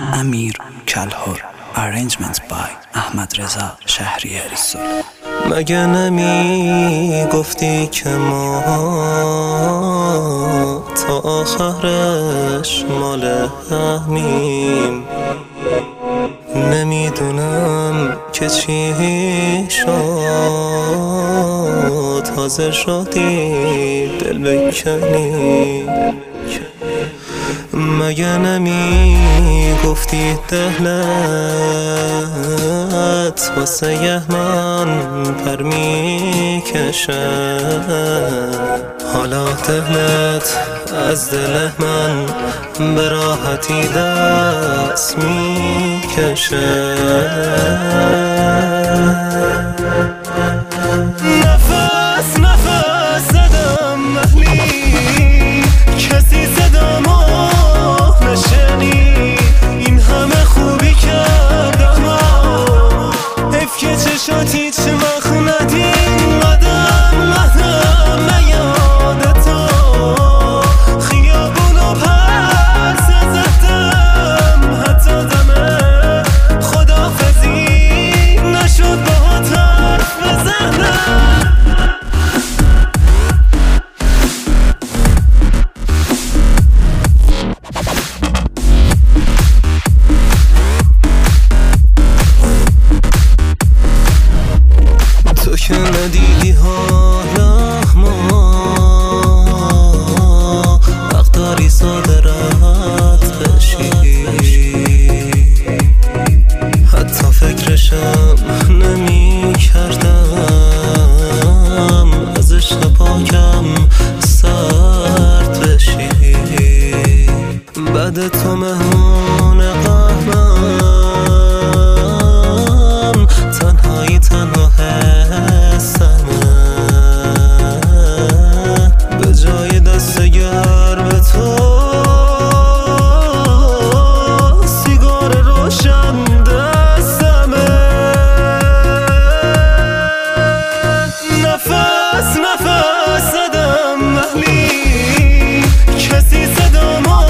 امیر کلهر. Arrangement by احمد رضا شهریاری سولو. مگه نمی گفتی که ما تا آخرش مال همیم؟ نمیدونم که چی شد، حاضر شدی دل بکنی. مگه نمی گفتی دلت واسه من پر میکشه؟ حالا دلت از دل من به راحتی دست میکشه. نفس نفس زدم محلی، کسی صدامو نشنی. این همه خوبی کردم حیف که چشاتی چه مخ ندین. قدم نیاد تو خیابونو پرس زدم، حتی دمه خداحافظی نشد باهات حرف بزنم. تو که ندیدی حالا ما حق داری ساده رد بشی، حتی فکرشم نمی کردم از عشق پاکم سرد بشی. بعد تو مهمون قهرم، تنهایی تنها حسمه. به جای دست گرم تو سیگار روشن دستمه. نفس نفس زدم محلی، کسی صدامو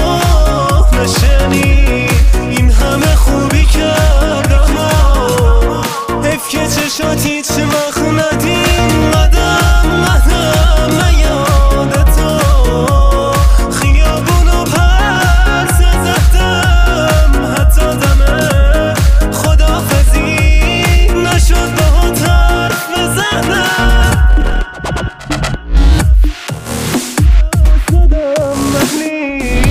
نشنی. این همه خوبی کردم حیف که چشاتی چه مخ ندین. قدم نیاد تو خیابونو پرس زدم، حتی دمه خداحافظی نشد باهات حرف بزنم. زدم محلی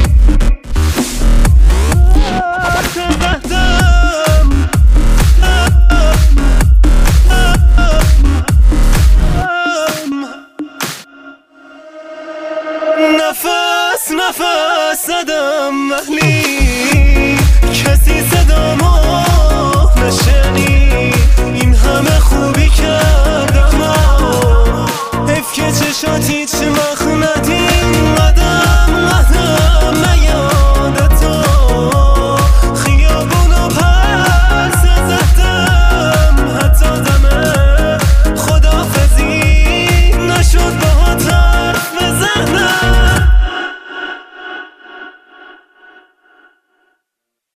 نفس نفس زدم محلی، کسی صدامو نشنی. این همه خوب